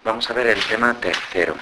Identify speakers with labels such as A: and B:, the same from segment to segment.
A: Vamos a ver el tema tercero.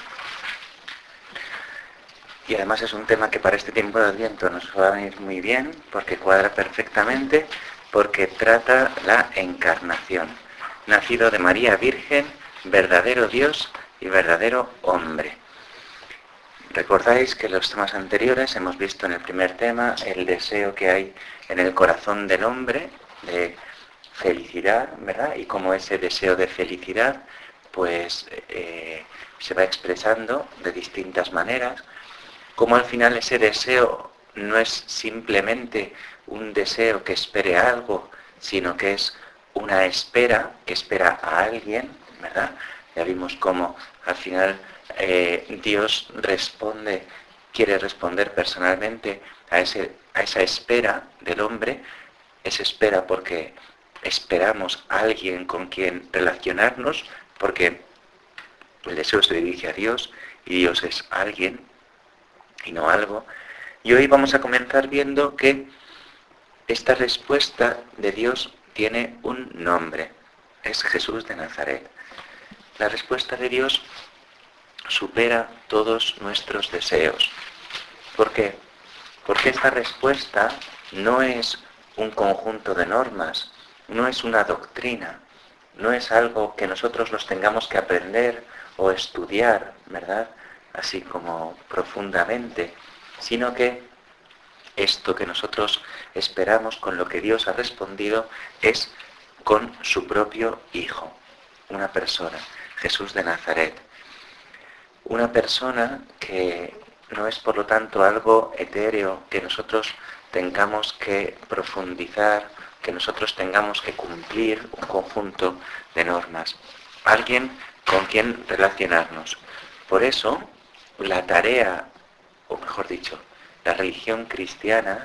A: Y además es un tema que para este tiempo de Adviento nos va a venir muy bien, porque cuadra perfectamente, porque trata la encarnación. Nacido de María Virgen, verdadero Dios y verdadero hombre. Recordáis que en los temas anteriores hemos visto en el primer tema el deseo que hay en el corazón del hombre de felicidad, ¿verdad? Y cómo ese deseo de felicidad pues se va expresando de distintas maneras. Como al final ese deseo no es simplemente un deseo que espere algo, sino que es una espera que espera a alguien, ¿verdad? Ya vimos cómo al final Dios quiere responder personalmente a esa espera del hombre. Es espera porque esperamos a alguien con quien relacionarnos, porque el deseo se dirige a Dios y Dios es alguien y no algo. Y hoy vamos a comenzar viendo que esta respuesta de Dios tiene un nombre. Es Jesús de Nazaret. La respuesta de Dios supera todos nuestros deseos. ¿Por qué? Porque esta respuesta no es un conjunto de normas, no es una doctrina, no es algo que nosotros nos tengamos que aprender o estudiar, ¿verdad? Así como profundamente, sino que esto que nosotros esperamos, con lo que Dios ha respondido, es con su propio Hijo, una persona, Jesús de Nazaret. Una persona que no es, por lo tanto, algo etéreo que nosotros tengamos que profundizar, que nosotros tengamos que cumplir un conjunto de normas. Alguien con quien relacionarnos. Por eso, la tarea, o mejor dicho, la religión cristiana,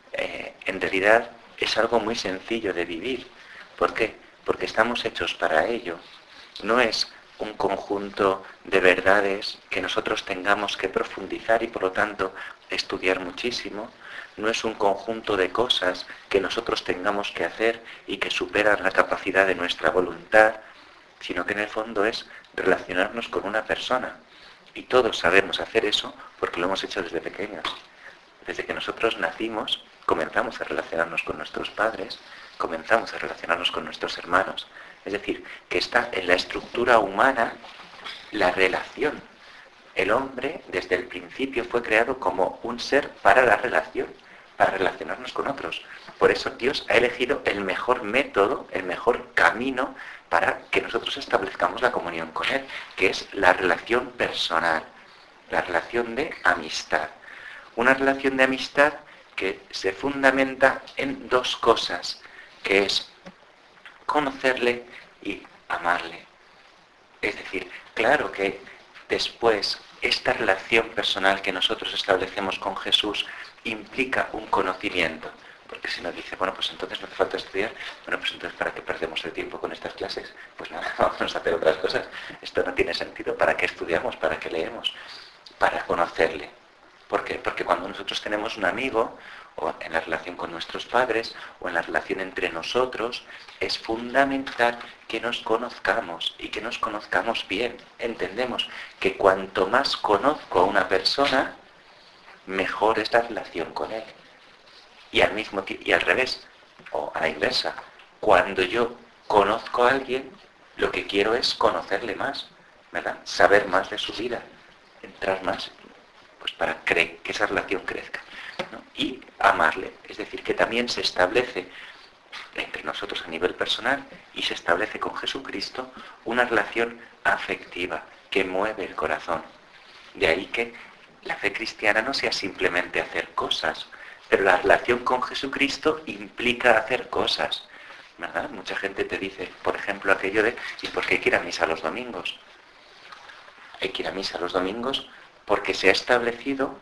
A: en realidad es algo muy sencillo de vivir. ¿Por qué? Porque estamos hechos para ello. No es un conjunto de verdades que nosotros tengamos que profundizar y por lo tanto estudiar muchísimo. No es un conjunto de cosas que nosotros tengamos que hacer y que superan la capacidad de nuestra voluntad, sino que en el fondo es relacionarnos con una persona. Y todos sabemos hacer eso porque lo hemos hecho desde pequeños. Desde que nosotros nacimos, comenzamos a relacionarnos con nuestros padres, comenzamos a relacionarnos con nuestros hermanos. Es decir, que está en la estructura humana la relación. El hombre, desde el principio, fue creado como un ser para la relación, para relacionarnos con otros. Por eso Dios ha elegido el mejor método, el mejor camino para que nosotros establezcamos la comunión con Él, que es la relación personal, la relación de amistad. Una relación de amistad que se fundamenta en dos cosas, que es conocerle y amarle. Es decir, claro que después esta relación personal que nosotros establecemos con Jesús implica un conocimiento. Porque si nos dice, bueno, pues entonces no hace falta estudiar, bueno, pues entonces ¿para qué perdemos el tiempo con estas clases? Pues nada, vamos a hacer otras cosas. Esto no tiene sentido. ¿Para qué estudiamos? ¿Para qué leemos? Para conocerle. ¿Por qué? Porque cuando nosotros tenemos un amigo, o en la relación con nuestros padres, o en la relación entre nosotros, es fundamental que nos conozcamos y que nos conozcamos bien. Entendemos que cuanto más conozco a una persona, mejor es la relación con él. Y al revés, o a la inversa, cuando yo conozco a alguien, lo que quiero es conocerle más, ¿verdad? Saber más de su vida, entrar más, pues para que esa relación crezca, ¿no? Y amarle, es decir, que también se establece entre nosotros a nivel personal y se establece con Jesucristo una relación afectiva que mueve el corazón. De ahí que la fe cristiana no sea simplemente hacer cosas, pero la relación con Jesucristo implica hacer cosas, ¿verdad? Mucha gente te dice, por ejemplo, aquello de ¿y por qué hay que ir a misa los domingos? Hay que ir a misa los domingos porque se ha establecido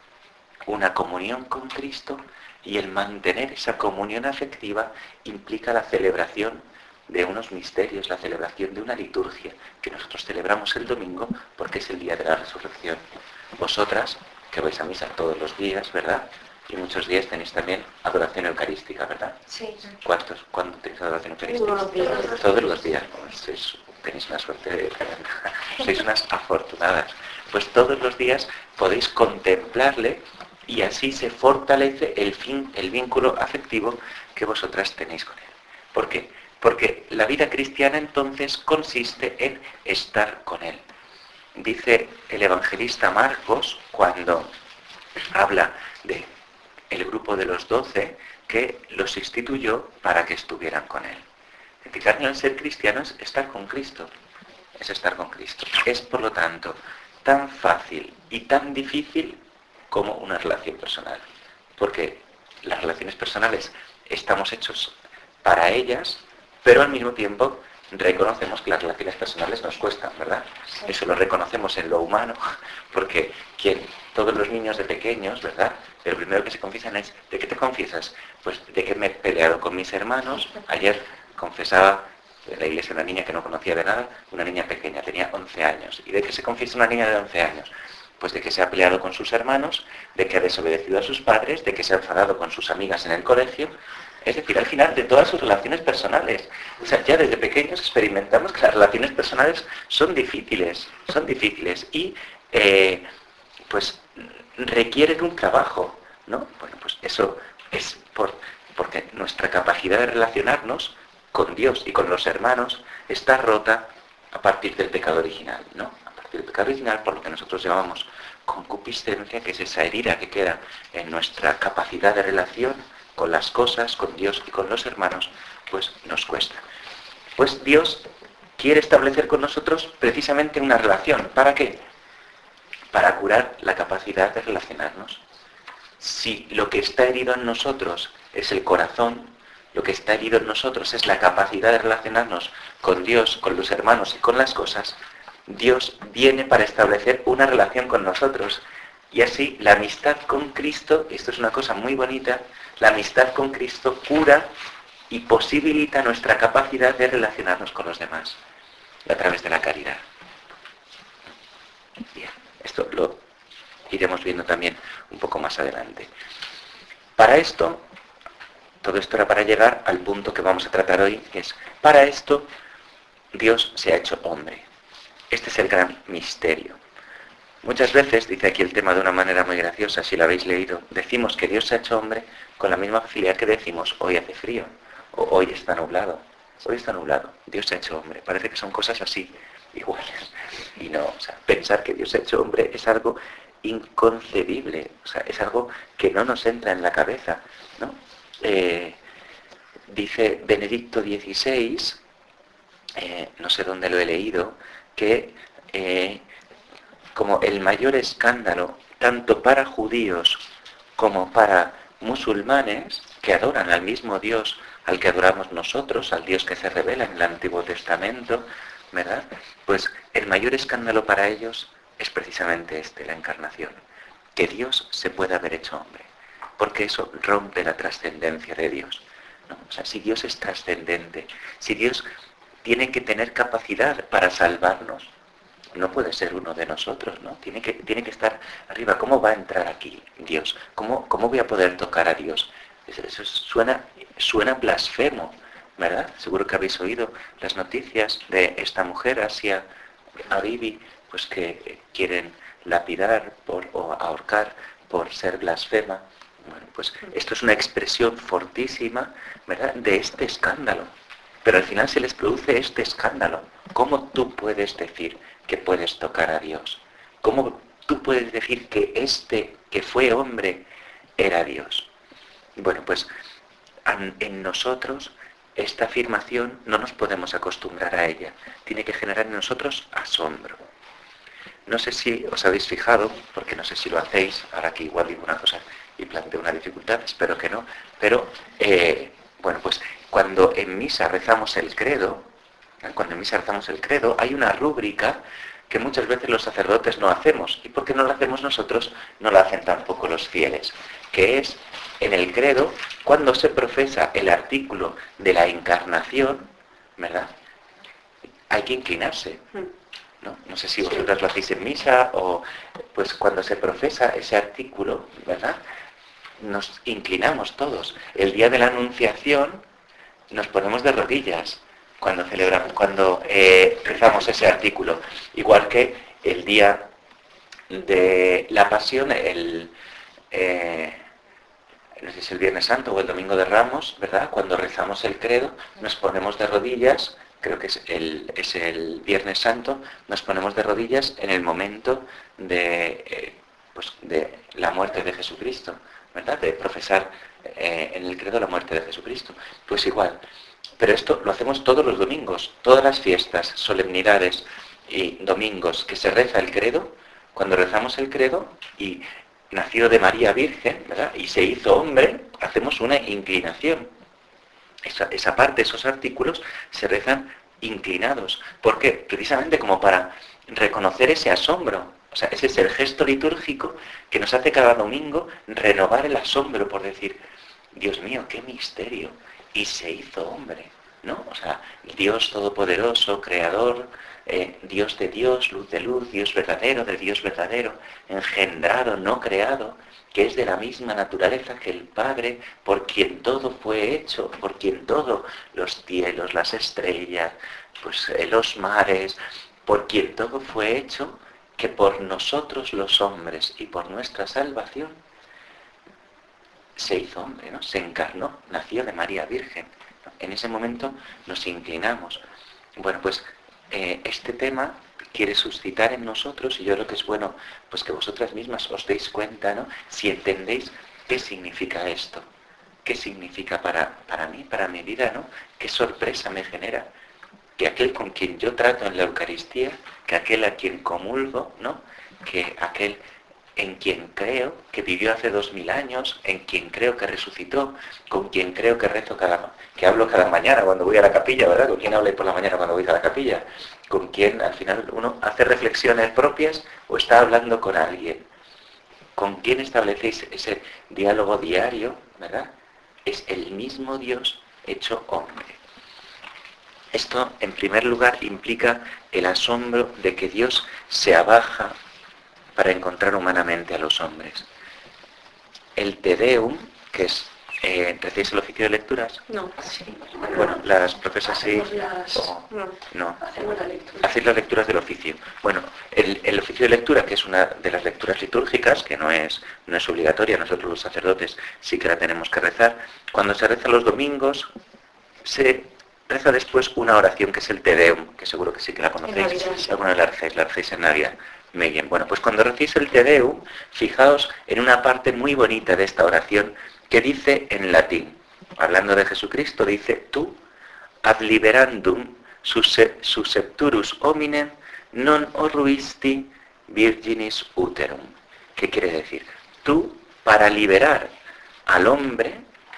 A: una comunión con Cristo y el mantener esa comunión afectiva implica la celebración de unos misterios, la celebración de una liturgia que nosotros celebramos el domingo porque es el día de la resurrección. Vosotras, que vais a misa todos los días, ¿verdad? Y muchos días tenéis también adoración eucarística, ¿verdad?
B: Sí.
A: ¿Cuándo tenéis adoración eucarística?
B: Todos los días.
A: Todos los días. Pues es tenéis una suerte tremenda, sois unas afortunadas. Pues todos los días podéis contemplarle y así se fortalece el vínculo afectivo que vosotras tenéis con él. ¿Por qué? Porque la vida cristiana entonces consiste en estar con él. Dice el evangelista Marcos, cuando habla de el grupo de los 12, que los instituyó para que estuvieran con él. Fijarnos en ser cristianos es estar con Cristo. Es estar con Cristo. Es, por lo tanto, tan fácil y tan difícil como una relación personal. Porque las relaciones personales estamos hechos para ellas, pero al mismo tiempo reconocemos que las relaciones personales nos cuestan, ¿verdad? Eso lo reconocemos en lo humano, porque todos los niños de pequeños, ¿verdad? Lo primero que se confiesan es, ¿de qué te confiesas? Pues de que me he peleado con mis hermanos. Ayer confesaba en la iglesia una niña que no conocía de nada, una niña pequeña, tenía 11 años. ¿Y de qué se confiesa una niña de 11 años? Pues de que se ha peleado con sus hermanos, de que ha desobedecido a sus padres, de que se ha enfadado con sus amigas en el colegio. Es decir, al final de todas sus relaciones personales. O sea, ya desde pequeños experimentamos que las relaciones personales son difíciles y pues requieren un trabajo, ¿no? Bueno, pues eso es porque nuestra capacidad de relacionarnos con Dios y con los hermanos está rota a partir del pecado original, ¿no? A partir del pecado original, por lo que nosotros llamamos concupiscencia, que es esa herida que queda en nuestra capacidad de relación con las cosas, con Dios y con los hermanos, pues nos cuesta. Pues Dios quiere establecer con nosotros precisamente una relación. ¿Para qué? Para curar la capacidad de relacionarnos. Si lo que está herido en nosotros es el corazón, lo que está herido en nosotros es la capacidad de relacionarnos con Dios, con los hermanos y con las cosas, Dios viene para establecer una relación con nosotros. Y así la amistad con Cristo, esto es una cosa muy bonita, la amistad con Cristo cura y posibilita nuestra capacidad de relacionarnos con los demás a través de la caridad. Bien, esto lo iremos viendo también un poco más adelante. Para esto, todo esto era para llegar al punto que vamos a tratar hoy, que es, para esto Dios se ha hecho hombre. Este es el gran misterio. Muchas veces, dice aquí el tema de una manera muy graciosa, si lo habéis leído, decimos que Dios se ha hecho hombre con la misma facilidad que decimos hoy hace frío, o hoy está nublado. Hoy está nublado, Dios se ha hecho hombre. Parece que son cosas así, iguales. Y no, o sea, pensar que Dios se ha hecho hombre es algo inconcebible, o sea, es algo que no nos entra en la cabeza, ¿no? Dice Benedicto XVI, no sé dónde lo he leído, que como el mayor escándalo, tanto para judíos como para musulmanes, que adoran al mismo Dios al que adoramos nosotros, al Dios que se revela en el Antiguo Testamento, ¿verdad? Pues el mayor escándalo para ellos es precisamente la encarnación, que Dios se pueda haber hecho hombre, porque eso rompe la trascendencia de Dios, ¿no? O sea, si Dios es trascendente, si Dios tiene que tener capacidad para salvarnos, no puede ser uno de nosotros, ¿no? Tiene que estar arriba. ¿Cómo va a entrar aquí Dios? ¿Cómo voy a poder tocar a Dios? Eso suena blasfemo, ¿verdad? Seguro que habéis oído las noticias de esta mujer, Asia Bibi, pues que quieren lapidar o ahorcar por ser blasfema. Bueno, pues esto es una expresión fortísima, ¿verdad?, de este escándalo. Pero al final se les produce este escándalo. ¿Cómo tú puedes decir que puedes tocar a Dios? ¿Cómo tú puedes decir que que fue hombre era Dios? Bueno, pues en nosotros esta afirmación no nos podemos acostumbrar a ella. Tiene que generar en nosotros asombro. No sé si os habéis fijado, porque no sé si lo hacéis, ahora que igual digo una cosa y planteo una dificultad, espero que no, pero bueno, pues cuando en misa rezamos el credo, hay una rúbrica que muchas veces los sacerdotes no hacemos. ¿Y por qué no la hacemos nosotros? No la hacen tampoco los fieles. Que es, en el credo, cuando se profesa el artículo de la encarnación, ¿verdad?, hay que inclinarse, ¿no? No sé si vosotras lo hacéis en misa o pues cuando se profesa ese artículo, ¿verdad?, nos inclinamos todos. El día de la Anunciación nos ponemos de rodillas. cuando rezamos ese artículo. Igual que el día de la Pasión, no sé si es el Viernes Santo o el Domingo de Ramos, ¿verdad? Cuando rezamos el credo, nos ponemos de rodillas, creo que es el Viernes Santo, nos ponemos de rodillas en el momento de la muerte de Jesucristo, ¿verdad? De profesar en el credo la muerte de Jesucristo. Pues igual. Pero esto lo hacemos todos los domingos, todas las fiestas, solemnidades y domingos que se reza el credo. Cuando rezamos el credo y nació de María Virgen, ¿verdad? Y se hizo hombre, hacemos una inclinación. Esa parte, esos artículos, se rezan inclinados. ¿Por qué? Precisamente como para reconocer ese asombro. O sea, ese es el gesto litúrgico que nos hace cada domingo renovar el asombro por decir, Dios mío, qué misterio. Y se hizo hombre, ¿no? O sea, Dios todopoderoso, creador, Dios de Dios, luz de luz, Dios verdadero de Dios verdadero, engendrado, no creado, que es de la misma naturaleza que el Padre, por quien todo fue hecho, por quien todo, los cielos, las estrellas, pues los mares, por quien todo fue hecho, que por nosotros los hombres y por nuestra salvación se hizo hombre, ¿no? Se encarnó, nació de María Virgen. En ese momento nos inclinamos. Bueno, pues este tema quiere suscitar en nosotros, y yo creo que es bueno pues que vosotras mismas os deis cuenta, ¿no? Si entendéis qué significa esto, qué significa para mí, para mi vida, ¿no? Qué sorpresa me genera que aquel con quien yo trato en la Eucaristía, que aquel a quien comulgo, ¿no? Que aquel en quien creo que vivió hace 2000 años, en quien creo que resucitó, con quien creo que rezo que hablo cada mañana cuando voy a la capilla, ¿verdad? ¿Con quién hablo por la mañana cuando voy a la capilla? ¿Con quién al final uno hace reflexiones propias o está hablando con alguien? ¿Con quién establecéis ese diálogo diario, ¿verdad? Es el mismo Dios hecho hombre. Esto, en primer lugar, implica el asombro de que Dios se abaja para encontrar humanamente a los hombres. El Te Deum, que es... ¿recéis el oficio de lecturas?
B: No, sí.
A: Bueno, las profesas sí. No.
B: Hacemos la lectura.
A: Hacéis las lecturas del oficio. Bueno, el oficio de lectura, que es una de las lecturas litúrgicas, que no es obligatoria, nosotros los sacerdotes sí que la tenemos que rezar. Cuando se reza los domingos, se reza después una oración que es el Te Deum, que seguro que sí que la conocéis. Alguna la recéis en Navidad. Muy bien, bueno, pues cuando recéis el Te Deum, fijaos en una parte muy bonita de esta oración que dice en latín, hablando de Jesucristo, dice, tú ad liberandum suscepturus hominem non horruisti virginis uterum. ¿Qué quiere decir? Tú, para liberar al hombre,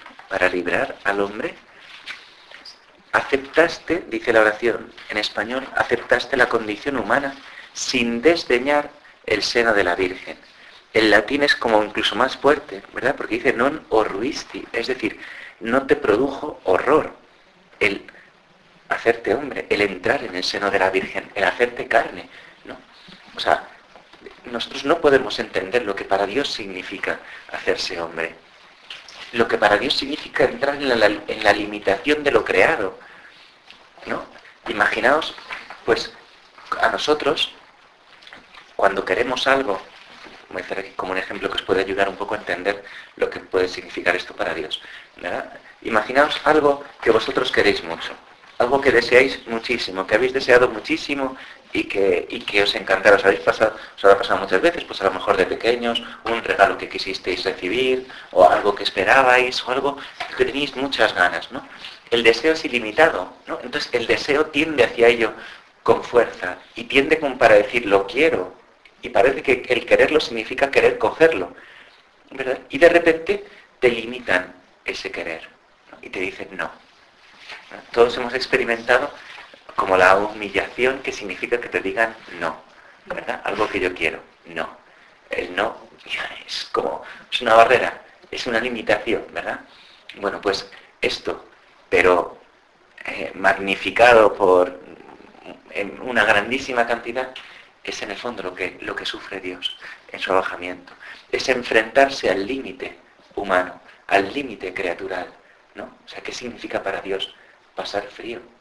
A: aceptaste, dice la oración en español, aceptaste la condición humana sin desdeñar el seno de la Virgen. El latín es como incluso más fuerte, ¿verdad? Porque dice non horruisti, es decir, no te produjo horror el hacerte hombre, el entrar en el seno de la Virgen, el hacerte carne, ¿no? O sea, nosotros no podemos entender lo que para Dios significa hacerse hombre. Lo que para Dios significa entrar en la limitación de lo creado, ¿no? Imaginaos, pues, a nosotros, cuando queremos algo, voy a hacer aquí como un ejemplo que os puede ayudar un poco a entender lo que puede significar esto para Dios, ¿verdad? Imaginaos algo que vosotros queréis mucho, algo que deseáis muchísimo, que habéis deseado muchísimo y que os encantará. Os habrá pasado muchas veces, pues a lo mejor de pequeños, un regalo que quisisteis recibir, o algo que esperabais, o algo que teníais muchas ganas, ¿no? El deseo es ilimitado, ¿no? Entonces el deseo tiende hacia ello con fuerza, y tiende como para decir, lo quiero, y parece que el quererlo significa querer cogerlo, ¿verdad? Y de repente te limitan ese querer, ¿no? Y te dicen no. Todos hemos experimentado como la humillación que significa que te digan no, ¿verdad? Algo que yo quiero, no. El no es una barrera, es una limitación, ¿verdad? Bueno, pues esto, pero magnificado por en una grandísima cantidad, es en el fondo lo que sufre Dios en su abajamiento. Es enfrentarse al límite humano, al límite creatural, ¿no? O sea, ¿qué significa para Dios pasar frío?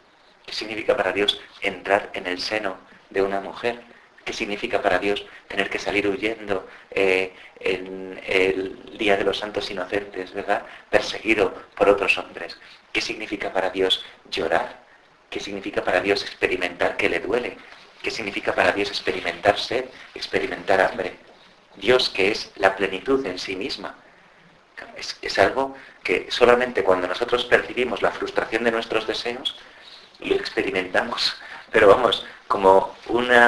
A: ¿Qué significa para Dios entrar en el seno de una mujer? ¿Qué significa para Dios tener que salir huyendo en el Día de los Santos Inocentes, ¿verdad? Perseguido por otros hombres? ¿Qué significa para Dios llorar? ¿Qué significa para Dios experimentar que le duele? ¿Qué significa para Dios experimentar sed, experimentar hambre? Dios, que es la plenitud en sí misma. Es algo que solamente cuando nosotros percibimos la frustración de nuestros deseos, lo experimentamos. Pero vamos, como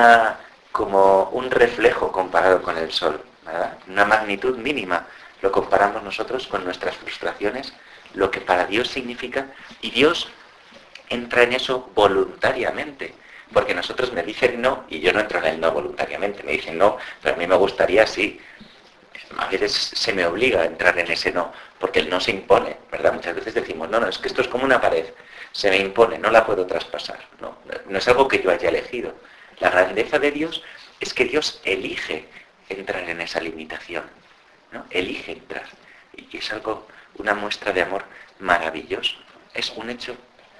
A: un reflejo comparado con el sol, ¿verdad? Una magnitud mínima. Lo comparamos nosotros con nuestras frustraciones, lo que para Dios significa, y Dios entra en eso voluntariamente. Porque nosotros me dicen no, y yo no entro en el no voluntariamente. Me dicen no, pero a mí me gustaría sí. A veces se me obliga a entrar en ese no, porque el no se impone, ¿verdad? Muchas veces decimos, no, es que esto es como una pared, se me impone, no la puedo traspasar. No es algo que yo haya elegido. La grandeza de Dios es que Dios elige entrar en esa limitación, ¿no? Elige entrar. Y es algo, una muestra de amor maravilloso. Es un hecho.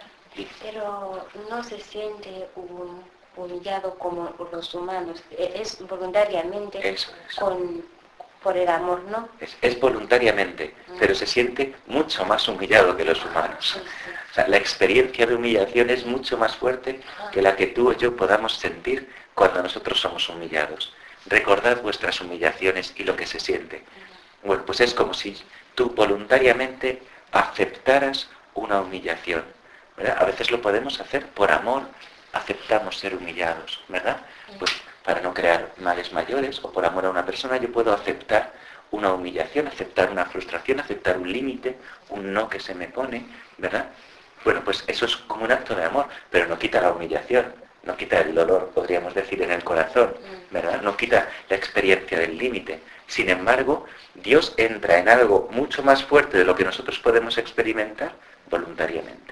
B: Pero no se siente humillado como los humanos, es voluntariamente.
A: Eso.
B: Por el amor, ¿no?
A: Es voluntariamente, pero se siente mucho más humillado que los humanos. O sea, la experiencia de humillación es mucho más fuerte que la que tú o yo podamos sentir cuando nosotros somos humillados. Recordad vuestras humillaciones y lo que se siente. Bueno, pues es como si tú voluntariamente aceptaras una humillación, ¿verdad? A veces lo podemos hacer por amor, aceptamos ser humillados, ¿verdad? Pues para no crear males mayores, o por amor a una persona, yo puedo aceptar una humillación, aceptar una frustración, aceptar un límite, un no que se me pone, ¿verdad? Bueno, pues eso es como un acto de amor, pero no quita la humillación, no quita el dolor, podríamos decir, en el corazón, ¿verdad? No quita la experiencia del límite. Sin embargo, Dios entra en algo mucho más fuerte de lo que nosotros podemos experimentar voluntariamente.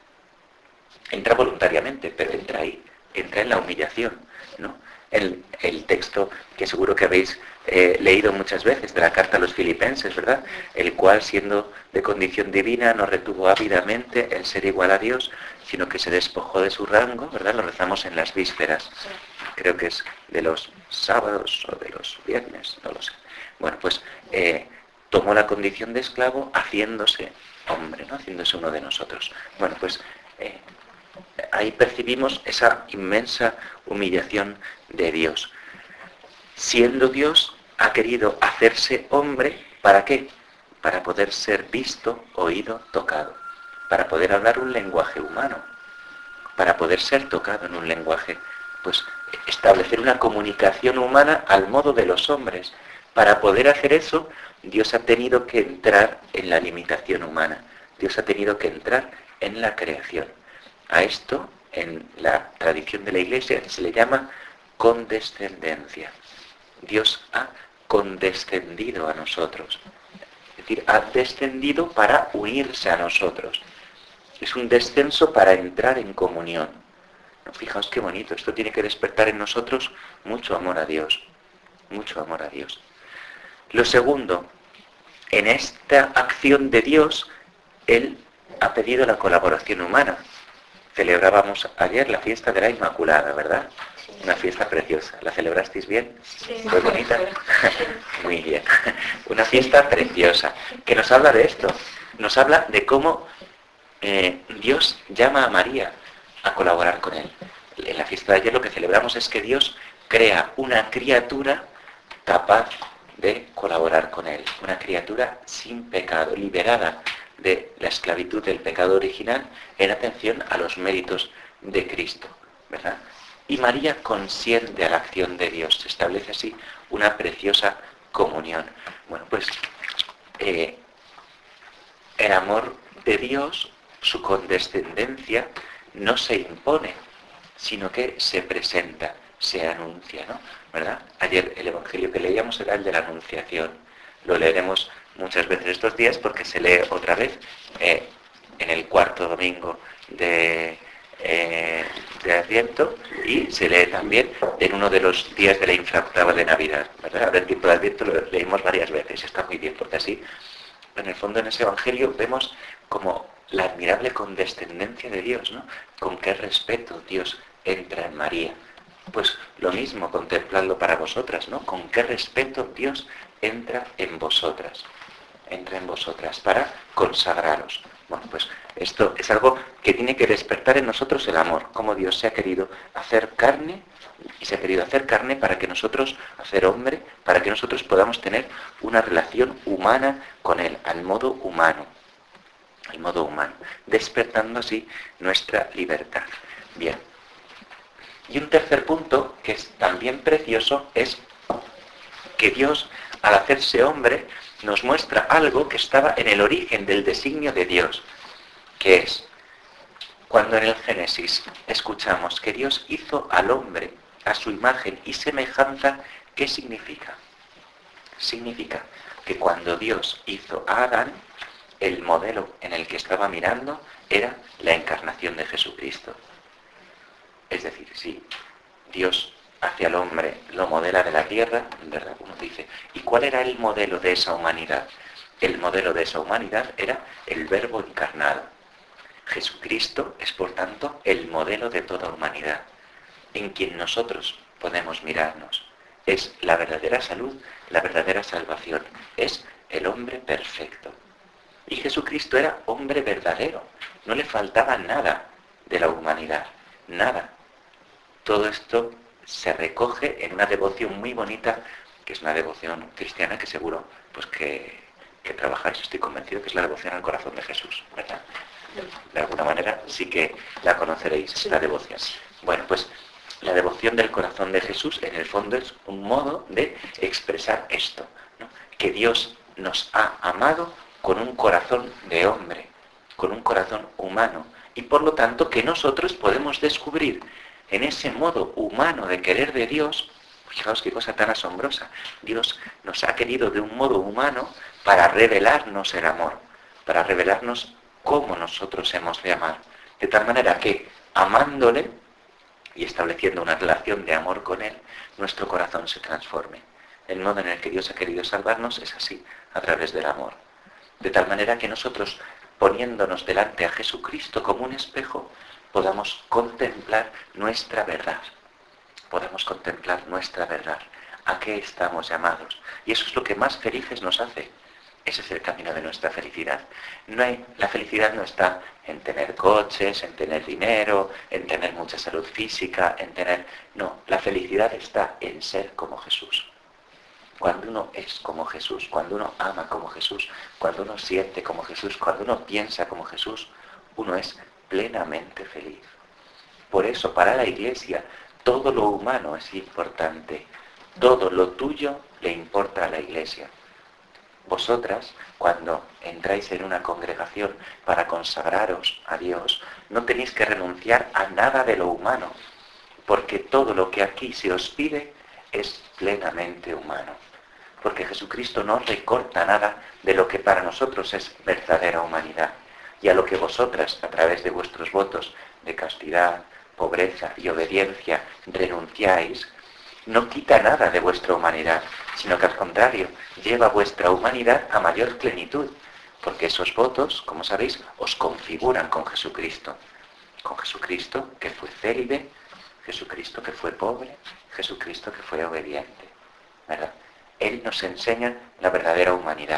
A: Entra voluntariamente, pero entra ahí, entra en la humillación, ¿no? El texto que seguro que habéis leído muchas veces de la carta a los Filipenses, ¿verdad? El cual, siendo de condición divina, no retuvo ávidamente el ser igual a Dios, sino que se despojó de su rango, ¿verdad? Lo rezamos en las vísperas. Creo que es de los sábados o de los viernes, no lo sé. Bueno, pues tomó la condición de esclavo haciéndose hombre, ¿no? Haciéndose uno de nosotros. Bueno, pues ahí percibimos esa inmensa humillación de Dios. Siendo Dios, ha querido hacerse hombre, ¿para qué? Para poder ser visto, oído, tocado. Para poder hablar un lenguaje humano. Para poder ser tocado en un lenguaje, pues establecer una comunicación humana al modo de los hombres. Para poder hacer eso, Dios ha tenido que entrar en la limitación humana. Dios ha tenido que entrar en la creación. A esto, en la tradición de la Iglesia, se le llama condescendencia. Dios ha condescendido a nosotros. Es decir, ha descendido para unirse a nosotros. Es un descenso para entrar en comunión. ¿No? Fijaos qué bonito. Esto tiene que despertar en nosotros mucho amor a Dios. Mucho amor a Dios. Lo segundo, en esta acción de Dios, Él ha pedido la colaboración humana. Celebrábamos ayer la fiesta de la Inmaculada, ¿verdad? Sí. Una fiesta preciosa. ¿La celebrasteis bien?
B: Sí.
A: ¿Fue bonita? Muy bien. Una fiesta preciosa, que nos habla de esto. Nos habla de cómo Dios llama a María a colaborar con Él. En la fiesta de ayer lo que celebramos es que Dios crea una criatura capaz de colaborar con Él. Una criatura sin pecado, liberada de la esclavitud del pecado original en atención a los méritos de Cristo, ¿verdad? Y María consiente a la acción de Dios. Se establece así una preciosa comunión. Bueno, pues el amor de Dios, su condescendencia, no se impone, sino que se presenta, se anuncia, ¿no? ¿Verdad? Ayer el Evangelio que leíamos era el de la Anunciación. Lo leeremos muchas veces estos días porque se lee otra vez en el cuarto domingo de Adviento y se lee también en uno de los días de la infraoctava de Navidad, ¿verdad? Ahora el tiempo de Adviento lo leímos varias veces, está muy bien porque así, en el fondo en ese Evangelio vemos como la admirable condescendencia de Dios, ¿no? Con qué respeto Dios entra en María. Pues lo mismo, contempladlo para vosotras, ¿no? Con qué respeto Dios entra en vosotras para consagraros. Bueno, pues esto es algo que tiene que despertar en nosotros el amor, como Dios se ha querido hacer carne, y se ha querido hacer carne para que nosotros, hacer hombre, para que nosotros podamos tener una relación humana con Él, al modo humano, despertando así nuestra libertad. Bien. Y un tercer punto, que es también precioso, es que Dios, al hacerse hombre, nos muestra algo que estaba en el origen del designio de Dios, que es, cuando en el Génesis escuchamos que Dios hizo al hombre a su imagen y semejanza, ¿qué significa? Significa que cuando Dios hizo a Adán, el modelo en el que estaba mirando era la encarnación de Jesucristo. Es decir, si Dios hacia el hombre lo modela de la tierra, ¿verdad? Uno dice, ¿y cuál era el modelo de esa humanidad? El modelo de esa humanidad era el Verbo encarnado. Jesucristo es, por tanto, el modelo de toda humanidad, en quien nosotros podemos mirarnos. Es la verdadera salud, la verdadera salvación. Es el hombre perfecto. Y Jesucristo era hombre verdadero. No le faltaba nada de la humanidad. Nada. Todo esto se recoge en una devoción muy bonita, que es una devoción cristiana que seguro pues que trabajáis, estoy convencido que es la devoción al corazón de Jesús, ¿verdad? De alguna manera sí que la conoceréis, esta devoción. Bueno, pues la devoción del corazón de Jesús en el fondo es un modo de expresar esto, ¿no? Que Dios nos ha amado con un corazón de hombre, con un corazón humano, y por lo tanto que nosotros podemos descubrir en ese modo humano de querer de Dios. Fijaos qué cosa tan asombrosa. Dios nos ha querido de un modo humano para revelarnos el amor, para revelarnos cómo nosotros hemos de amar. De tal manera que, amándole y estableciendo una relación de amor con Él, nuestro corazón se transforme. El modo en el que Dios ha querido salvarnos es así, a través del amor. De tal manera que nosotros, poniéndonos delante a Jesucristo como un espejo, podamos contemplar nuestra verdad. Podamos contemplar nuestra verdad. ¿A qué estamos llamados? Y eso es lo que más felices nos hace. Ese es el camino de nuestra felicidad. La felicidad no está en tener coches, en tener dinero, en tener mucha salud física, No, la felicidad está en ser como Jesús. Cuando uno es como Jesús, cuando uno ama como Jesús, cuando uno siente como Jesús, cuando uno piensa como Jesús, uno es plenamente feliz. Por eso, para la Iglesia, todo lo humano es importante. Todo lo tuyo le importa a la Iglesia. Vosotras, cuando entráis en una congregación para consagraros a Dios, no tenéis que renunciar a nada de lo humano, porque todo lo que aquí se os pide es plenamente humano. Porque Jesucristo no recorta nada de lo que para nosotros es verdadera humanidad. Y a lo que vosotras, a través de vuestros votos de castidad, pobreza y obediencia, renunciáis, no quita nada de vuestra humanidad, sino que al contrario, lleva vuestra humanidad a mayor plenitud, porque esos votos, como sabéis, os configuran con Jesucristo. Con Jesucristo que fue célibe, Jesucristo que fue pobre, Jesucristo que fue obediente, ¿verdad? Él nos enseña la verdadera humanidad.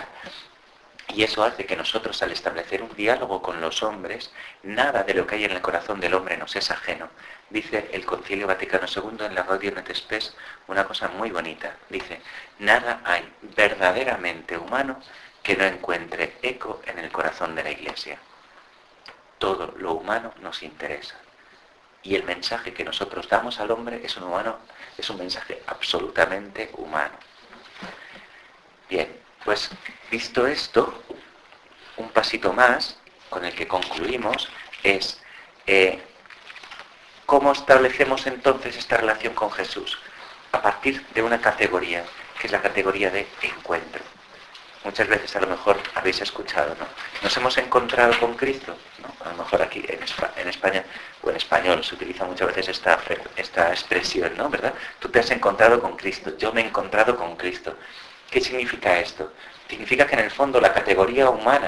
A: Y eso hace que nosotros, al establecer un diálogo con los hombres, nada de lo que hay en el corazón del hombre nos es ajeno. Dice el Concilio Vaticano II en la Gaudium et Spes una cosa muy bonita. Dice, nada hay verdaderamente humano que no encuentre eco en el corazón de la Iglesia. Todo lo humano nos interesa. Y el mensaje que nosotros damos al hombre es un mensaje absolutamente humano. Bien. Pues, visto esto, un pasito más, con el que concluimos, es ¿cómo establecemos entonces esta relación con Jesús? A partir de una categoría, que es la categoría de encuentro. Muchas veces a lo mejor habéis escuchado, ¿no? Nos hemos encontrado con Cristo, ¿no? A lo mejor aquí en España o en español se utiliza muchas veces esta expresión, ¿no? ¿Verdad? Tú te has encontrado con Cristo, yo me he encontrado con Cristo. ¿Qué significa esto? Significa que en el fondo la categoría humana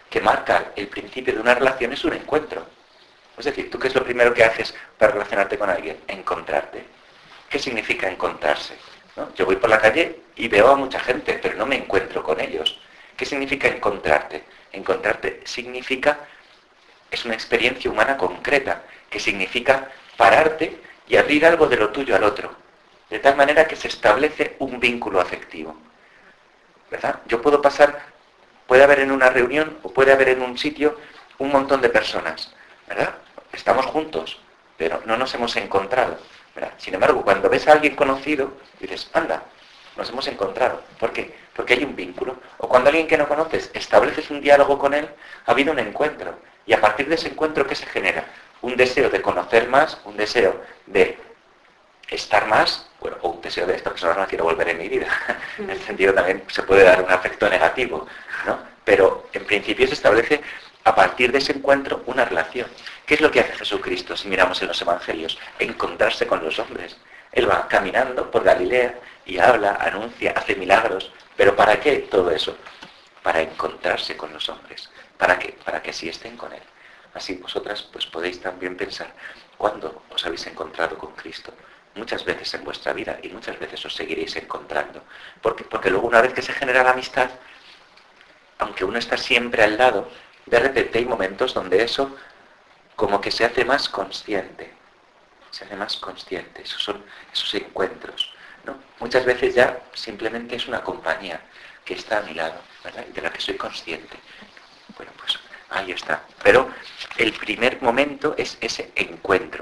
A: que marca el principio de una relación es un encuentro. Es decir, ¿tú qué es lo primero que haces para relacionarte con alguien? Encontrarte. ¿Qué significa encontrarse? ¿No? Yo voy por la calle y veo a mucha gente, pero no me encuentro con ellos. ¿Qué significa encontrarte? Encontrarte significa, es una experiencia humana concreta, que significa pararte y abrir algo de lo tuyo al otro, de tal manera que se establece un vínculo afectivo. ¿Verdad? Yo puedo pasar, puede haber en una reunión o puede haber en un sitio un montón de personas, ¿verdad? Estamos juntos, pero no nos hemos encontrado, ¿verdad? Sin embargo, cuando ves a alguien conocido, dices, anda, nos hemos encontrado. ¿Por qué? Porque hay un vínculo. O cuando alguien que no conoces, estableces un diálogo con él, ha habido un encuentro. Y a partir de ese encuentro, ¿qué se genera? Un deseo de conocer más, un deseo de estar más, bueno, o un deseo de esta persona no la quiero volver en mi vida. En el sentido también se puede dar un afecto negativo, ¿no? Pero en principio se establece a partir de ese encuentro una relación. ¿Qué es lo que hace Jesucristo si miramos en los evangelios? Encontrarse con los hombres. Él va caminando por Galilea y habla, anuncia, hace milagros. ¿Pero para qué todo eso? Para encontrarse con los hombres. ¿Para qué? Para que así estén con Él. Así vosotras pues podéis también pensar, ¿cuándo os habéis encontrado con Cristo? Muchas veces en vuestra vida y muchas veces os seguiréis encontrando. Porque luego una vez que se genera la amistad, aunque uno está siempre al lado, de repente hay momentos donde eso como que se hace más consciente. Se hace más consciente. Esos son esos encuentros, ¿no? Muchas veces ya simplemente es una compañía que está a mi lado, ¿verdad? De la que soy consciente. Bueno, pues ahí está. Pero el primer momento es ese encuentro.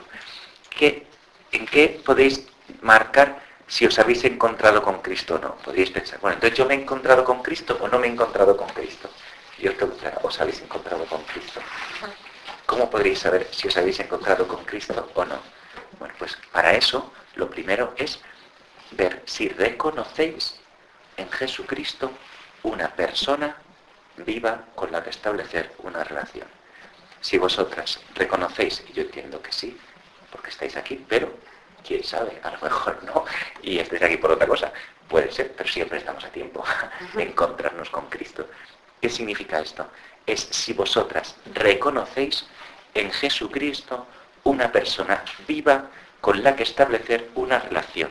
A: ¿En qué podéis marcar si os habéis encontrado con Cristo o no? Podríais pensar, bueno, entonces yo me he encontrado con Cristo o no me he encontrado con Cristo. Y os preguntará, ¿os habéis encontrado con Cristo? ¿Cómo podréis saber si os habéis encontrado con Cristo o no? Bueno, pues para eso lo primero es ver si reconocéis en Jesucristo una persona viva con la que establecer una relación. Si vosotras reconocéis, y yo entiendo que sí, porque estáis aquí, pero quién sabe, a lo mejor no, y estáis aquí por otra cosa, puede ser, pero siempre estamos a tiempo de encontrarnos con Cristo. ¿Qué significa esto? Es si vosotras reconocéis en Jesucristo una persona viva con la que establecer una relación.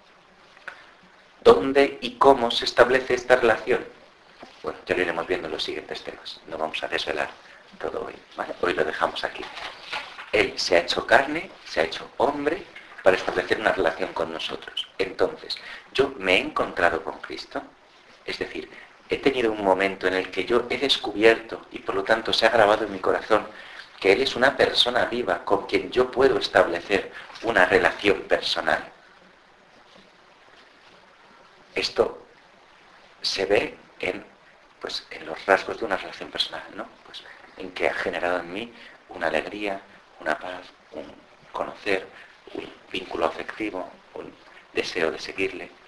A: ¿Dónde y cómo se establece esta relación? Bueno, ya lo iremos viendo en los siguientes temas. No vamos a desvelar todo hoy, ¿vale? Hoy lo dejamos aquí. Él se ha hecho carne, se ha hecho hombre para establecer una relación con nosotros. Entonces, yo me he encontrado con Cristo, es decir, he tenido un momento en el que yo he descubierto y por lo tanto se ha grabado en mi corazón que Él es una persona viva con quien yo puedo establecer una relación personal. Esto se ve en los rasgos de una relación personal, ¿no? Pues en que ha generado en mí una alegría, una paz, un conocer, un vínculo afectivo, un deseo de seguirle,